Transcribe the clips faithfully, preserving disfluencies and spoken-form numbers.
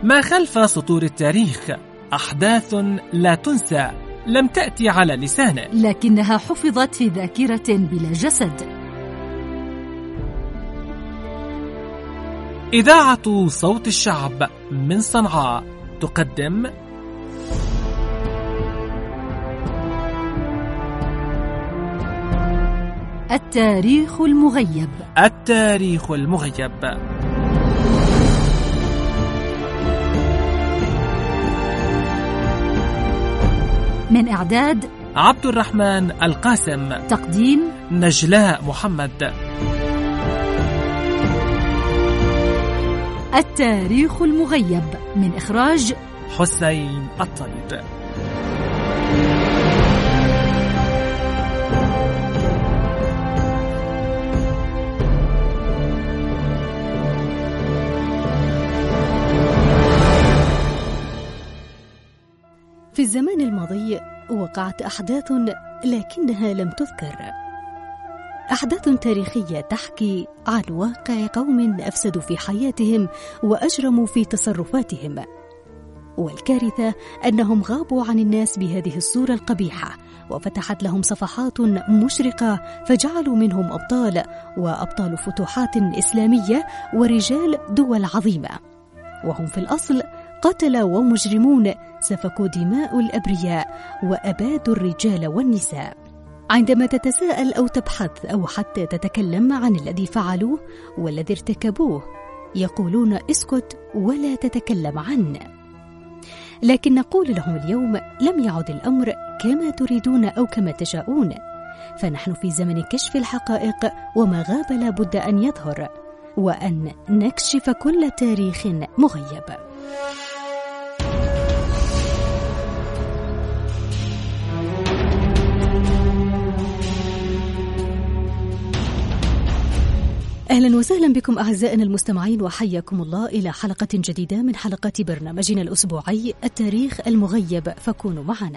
ما خلف سطور التاريخ أحداث لا تنسى، لم تأتي على لسانه، لكنها حفظت في ذاكرة بلا جسد. إذاعة صوت الشعب من صنعاء تقدم التاريخ المغيب. التاريخ المغيب. من إعداد عبد الرحمن القاسم، تقديم نجلاء محمد. التاريخ المغيب من إخراج حسين الطيب. في الزمان الماضي وقعت أحداث لكنها لم تذكر، أحداث تاريخية تحكي عن واقع قوم أفسدوا في حياتهم وأجرموا في تصرفاتهم، والكارثة أنهم غابوا عن الناس بهذه الصورة القبيحة، وفتحت لهم صفحات مشرقة فجعلوا منهم أبطال وأبطال فتوحات إسلامية ورجال دول عظيمة، وهم في الأصل قتلة ومجرمون سفكوا دماء الأبرياء وأبادوا الرجال والنساء. عندما تتساءل أو تبحث أو حتى تتكلم عن الذي فعلوه والذي ارتكبوه، يقولون اسكت ولا تتكلم عنه. لكن نقول لهم اليوم لم يعد الأمر كما تريدون أو كما تشاءون، فنحن في زمن كشف الحقائق، وما غاب لابد أن يظهر، وأن نكشف كل تاريخ مغيب. أهلا وسهلا بكم أعزائنا المستمعين، وحياكم الله إلى حلقة جديدة من حلقات برنامجنا الأسبوعي التاريخ المغيب، فكونوا معنا.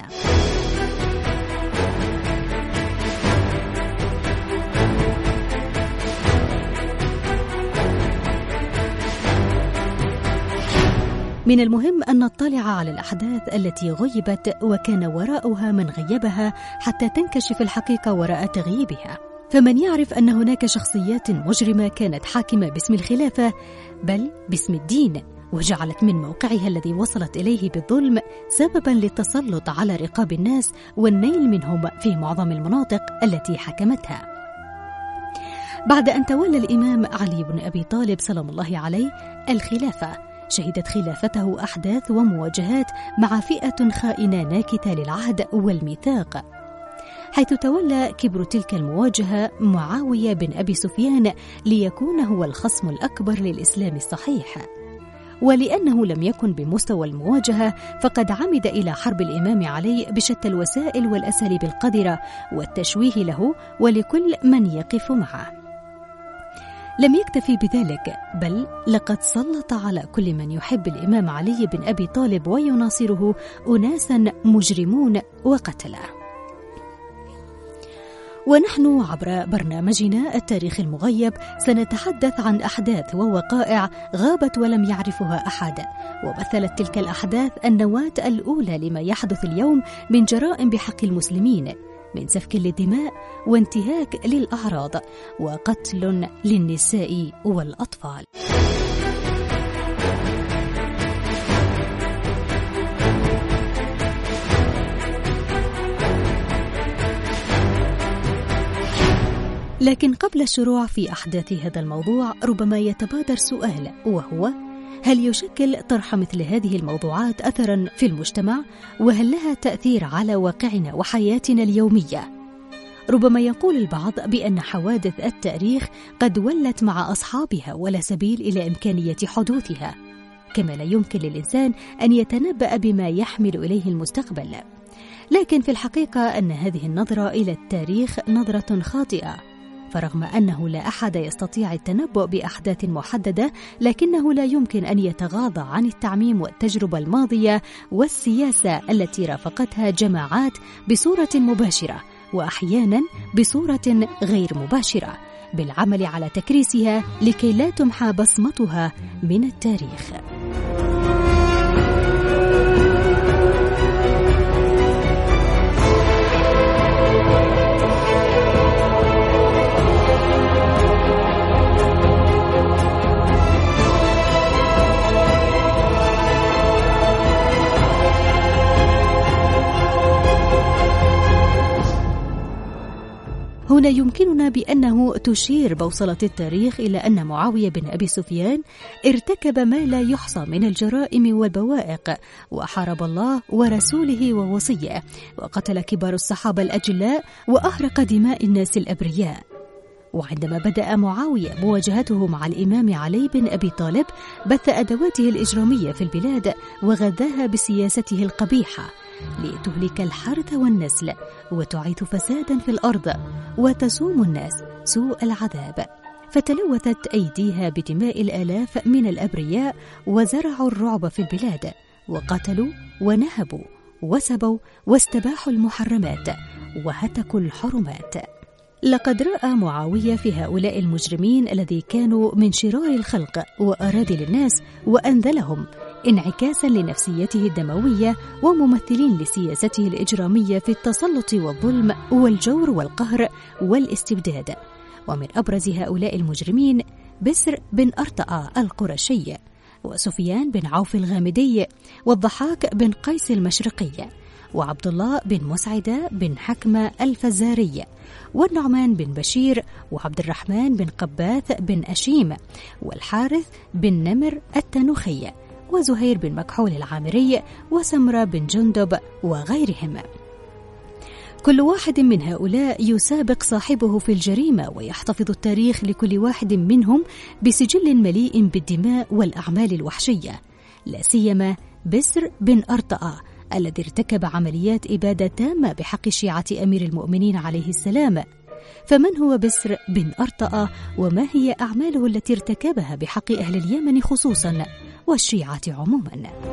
من المهم أن نطلع على الأحداث التي غيبت وكان وراءها من غيبها حتى تنكشف الحقيقة وراء تغييبها. فمن يعرف أن هناك شخصيات مجرمة كانت حاكمة باسم الخلافة بل باسم الدين، وجعلت من موقعها الذي وصلت إليه بالظلم سببا للتسلط على رقاب الناس والنيل منهم في معظم المناطق التي حكمتها. بعد أن تولى الإمام علي بن أبي طالب سلام الله عليه الخلافة، شهدت خلافته أحداث ومواجهات مع فئة خائنة ناكثة للعهد والميثاق، حيث تولى كبر تلك المواجهة معاوية بن أبي سفيان ليكون هو الخصم الأكبر للإسلام الصحيح. ولأنه لم يكن بمستوى المواجهة فقد عمد إلى حرب الإمام علي بشتى الوسائل والأساليب القذرة والتشويه له ولكل من يقف معه. لم يكتفي بذلك، بل لقد سلط على كل من يحب الإمام علي بن أبي طالب ويناصره أناسا مجرمون وقتله. ونحن عبر برنامجنا التاريخ المغيب سنتحدث عن أحداث ووقائع غابت ولم يعرفها أحد، ومثلت تلك الأحداث النواة الأولى لما يحدث اليوم من جرائم بحق المسلمين، من سفك للدماء وانتهاك للأعراض وقتل للنساء والأطفال. لكن قبل الشروع في أحداث هذا الموضوع ربما يتبادر سؤال، وهو: هل يشكل طرح مثل هذه الموضوعات أثراً في المجتمع؟ وهل لها تأثير على واقعنا وحياتنا اليومية؟ ربما يقول البعض بأن حوادث التاريخ قد ولت مع أصحابها ولا سبيل إلى إمكانية حدوثها، كما لا يمكن للإنسان أن يتنبأ بما يحمل إليه المستقبل. لكن في الحقيقة أن هذه النظرة إلى التاريخ نظرة خاطئة، فرغم أنه لا أحد يستطيع التنبؤ بأحداث محددة، لكنه لا يمكن أن يتغاضى عن التعميم والتجربة الماضية والسياسة التي رافقتها جماعات بصورة مباشرة وأحيانا بصورة غير مباشرة، بالعمل على تكريسها لكي لا تمحى بصمتها من التاريخ. هنا يمكننا بأنه تشير بوصلة التاريخ إلى أن معاوية بن أبي سفيان ارتكب ما لا يحصى من الجرائم والبوائق، وحارب الله ورسوله ووصيه، وقتل كبار الصحابة الأجلاء، وأهرق دماء الناس الأبرياء. وعندما بدأ معاوية مواجهته مع الإمام علي بن أبي طالب بث أدواته الإجرامية في البلاد وغذاها بسياسته القبيحة لتهلك الحرث والنسل وتعيث فسادا في الأرض وتسوم الناس سوء العذاب، فتلوثت أيديها بدماء الآلاف من الأبرياء، وزرعوا الرعب في البلاد، وقتلوا ونهبوا وسبوا واستباحوا المحرمات وهتكوا الحرمات. لقد رأى معاوية في هؤلاء المجرمين الذي كانوا من شرار الخلق وأراذل الناس وأنذلهم انعكاسا لنفسيته الدموية وممثلين لسياسته الإجرامية في التسلط والظلم والجور والقهر والاستبداد. ومن أبرز هؤلاء المجرمين بسر بن أرطأة القرشي، وسفيان بن عوف الغامدي، والضحاك بن قيس المشرقي، وعبد الله بن مسعدة بن حكمة الفزاري، والنعمان بن بشير، وعبد الرحمن بن قباث بن أشيم، والحارث بن نمر التنوخي، وزهير بن مكحول العامري، وسمرة بن جندب، وغيرهم. كل واحد من هؤلاء يسابق صاحبه في الجريمة، ويحتفظ التاريخ لكل واحد منهم بسجل مليء بالدماء والأعمال الوحشية، لا سيما بسر بن أرطأة الذي ارتكب عمليات إبادة تامة بحق شيعة أمير المؤمنين عليه السلام. فمن هو بسر بن أرطأة، وما هي أعماله التي ارتكبها بحق أهل اليمن خصوصا والشيعة عموما؟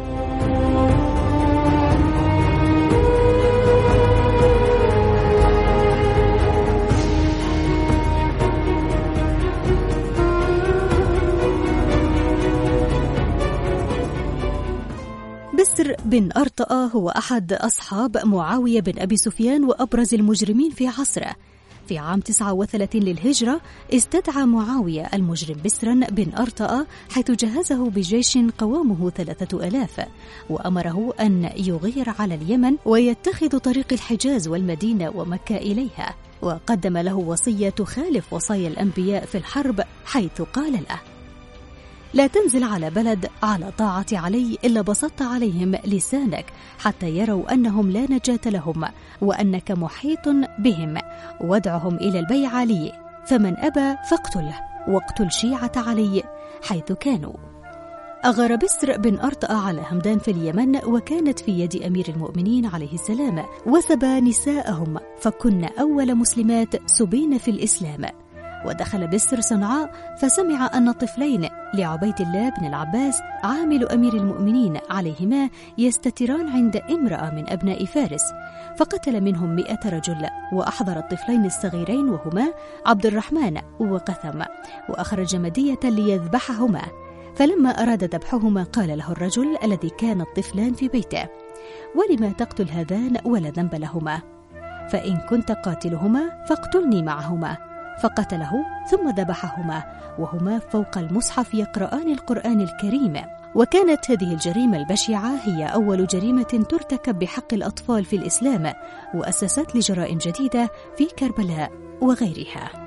بسر بن أرطأة هو أحد أصحاب معاوية بن أبي سفيان وأبرز المجرمين في عصره. في عام تسعة وثلاثين للهجرة استدعى معاوية المجرم بسرا بن أرطأة، حيث جهزه بجيش قوامه ثلاثة ألاف، وأمره أن يغير على اليمن ويتخذ طريق الحجاز والمدينة ومكة إليها، وقدم له وصية تخالف وصايا الأنبياء في الحرب، حيث قال له: لا تنزل على بلد على طاعة علي إلا بسطت عليهم لسانك حتى يروا أنهم لا نجاة لهم وأنك محيط بهم، وادعهم إلى البيعة لي، فمن أبى فاقتله، واقتل شيعة علي حيث كانوا. أغار بسر بن أرطأة على همدان في اليمن، وكانت في يد أمير المؤمنين عليه السلام، وسبى نساءهم، فكن أول مسلمات سبين في الإسلام. ودخل بسر صنعاء فسمع أن الطفلين لعبيد الله بن العباس عامل أمير المؤمنين عليهما يستتران عند امرأة من أبناء فارس، فقتل منهم مئة رجل، وأحضر الطفلين الصغيرين وهما عبد الرحمن وقثم، وأخرج مدية ليذبحهما. فلما أراد ذبحهما قال له الرجل الذي كان الطفلان في بيته: ولما تقتل هذان ولا ذنب لهما؟ فإن كنت قاتلهما فاقتلني معهما. فقتله ثم ذبحهما وهما فوق المصحف يقرآن القرآن الكريم. وكانت هذه الجريمة البشعة هي أول جريمة ترتكب بحق الأطفال في الإسلام، وأسست لجرائم جديدة في كربلاء وغيرها.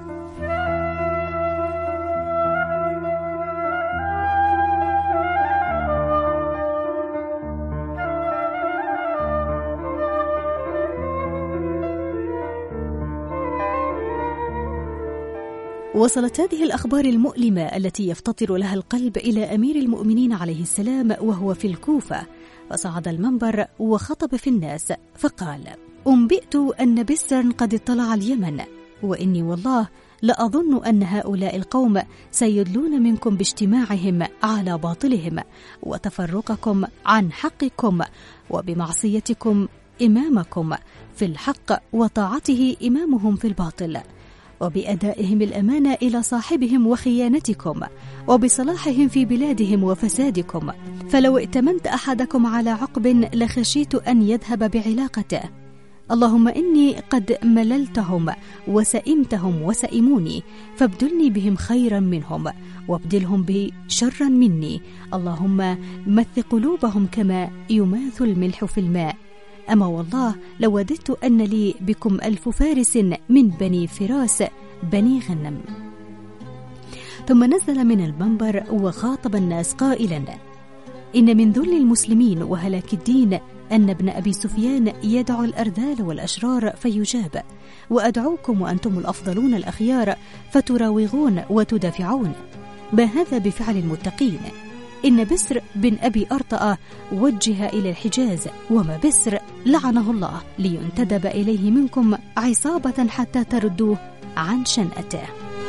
وصلت هذه الأخبار المؤلمة التي يفتطر لها القلب إلى أمير المؤمنين عليه السلام وهو في الكوفة، فصعد المنبر وخطب في الناس فقال: أنبئت أن بسرا قد اطلع اليمن، وإني والله لأظن أن هؤلاء القوم سيدلون منكم باجتماعهم على باطلهم وتفرقكم عن حقكم وبمعصيتكم إمامكم في الحق وطاعته إمامهم في الباطل، وبأدائهم الأمانة إلى صاحبهم وخيانتكم، وبصلاحهم في بلادهم وفسادكم. فلو ائتمنت أحدكم على عقب لخشيت أن يذهب بعلاقته. اللهم إني قد مللتهم وسئمتهم وسئموني، فابدلني بهم خيرا منهم وابدلهم به شرا مني. اللهم مث قلوبهم كما يماث الملح في الماء، أما والله لوددت أن لي بكم ألف فارس من بني فراس بني غنم. ثم نزل من المنبر وخاطب الناس قائلا: إن من ذل المسلمين وهلاك الدين أن ابن أبي سفيان يدعو الأرذال والأشرار فيجاب، وأدعوكم وأنتم الأفضلون الأخيار فتراوغون وتدافعون، ما هذا بفعل المتقين. إن بسر بن أبي أرطأ وجه إلى الحجاز، وما بسر لعنه الله لينتدب إليه منكم عصابة حتى تردوه عن شنأته.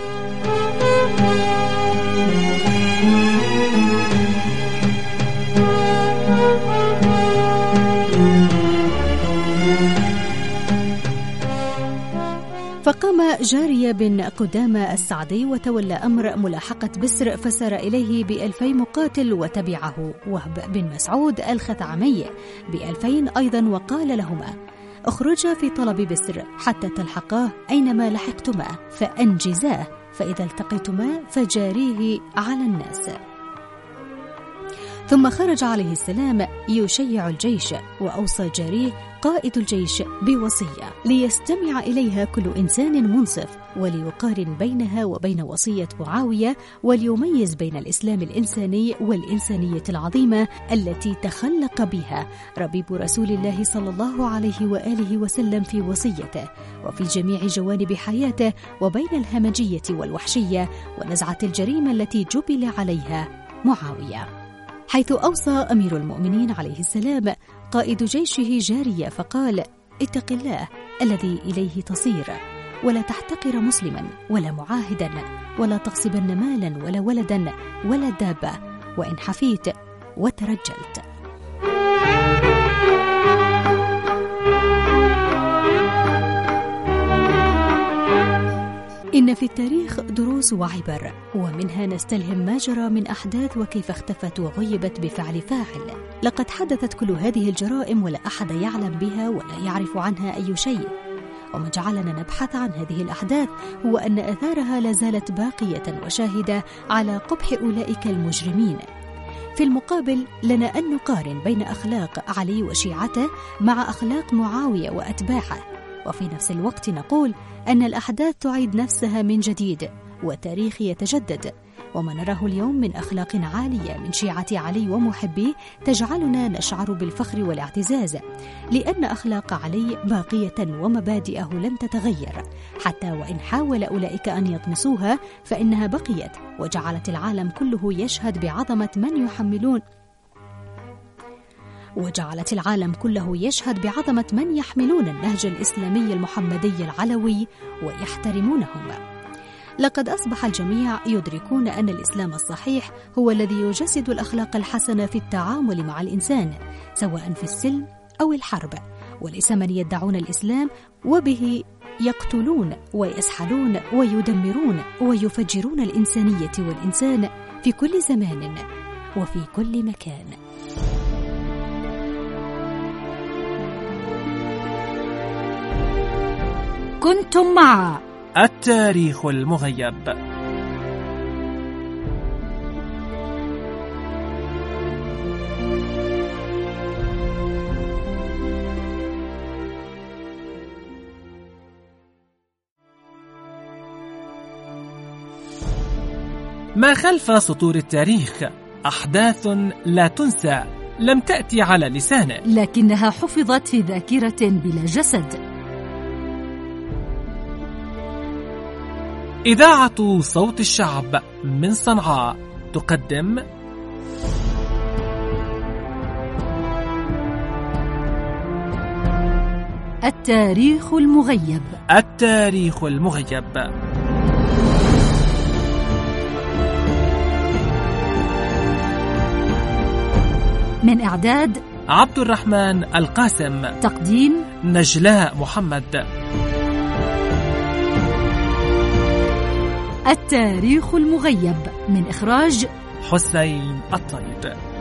فقام جارية بن قدامة السعدي وتولى أمر ملاحقة بسر، فسار إليه بألفي مقاتل، وتبعه وهب بن مسعود الخثعمي بألفين أيضا، وقال لهما: اخرجا في طلب بسر حتى تلحقاه أينما لحقتما فأنجزاه، فإذا التقيتما فجاريه على الناس. ثم خرج عليه السلام يشيع الجيش، وأوصى جاريه قائد الجيش بوصية ليستمع إليها كل إنسان منصف، وليقارن بينها وبين وصية معاوية، وليميز بين الإسلام الإنساني والإنسانية العظيمة التي تخلق بها ربيب رسول الله صلى الله عليه وآله وسلم في وصيته وفي جميع جوانب حياته، وبين الهمجية والوحشية ونزعة الجريمة التي جبل عليها معاوية، حيث أوصى أمير المؤمنين عليه السلام قائد جيشه جارية فقال: اتق الله الذي إليه تصير، ولا تحتقر مسلما ولا معاهدا، ولا تغصبن مالا ولا ولدا ولا دابة، وإن حفيت وترجلت. إن في التاريخ دروس وعبر، ومنها نستلهم ما جرى من أحداث وكيف اختفت وغيبت بفعل فاعل. لقد حدثت كل هذه الجرائم ولا أحد يعلم بها ولا يعرف عنها أي شيء، وما جعلنا نبحث عن هذه الأحداث هو أن آثارها لازالت باقية وشاهدة على قبح أولئك المجرمين. في المقابل لنا أن نقارن بين أخلاق علي وشيعته مع أخلاق معاوية وأتباعه، وفي نفس الوقت نقول أن الأحداث تعيد نفسها من جديد والتاريخ يتجدد. وما نراه اليوم من أخلاق عالية من شيعة علي ومحبيه تجعلنا نشعر بالفخر والاعتزاز، لأن أخلاق علي باقية ومبادئه لن تتغير، حتى وإن حاول أولئك أن يطمسوها فإنها بقيت، وجعلت العالم كله يشهد بعظمة من يحملون وجعلت العالم كله يشهد بعظمة من يحملون النهج الإسلامي المحمدي العلوي ويحترمونهم. لقد أصبح الجميع يدركون أن الإسلام الصحيح هو الذي يجسد الأخلاق الحسنة في التعامل مع الإنسان، سواء في السلم أو الحرب، وليس من يدعون الإسلام وبه يقتلون ويسحلون ويدمرون ويفجرون الإنسانية والإنسان في كل زمان وفي كل مكان. كنتم مع التاريخ المغيب. ما خلف سطور التاريخ أحداث لا تنسى، لم تأتي على لسانه، لكنها حفظت في ذاكرة بلا جسد. إذاعة صوت الشعب من صنعاء تقدم التاريخ المغيب. التاريخ المغيب. من إعداد عبد الرحمن القاسم، تقديم نجلاء محمد. التاريخ المغيب من إخراج حسين الطيب.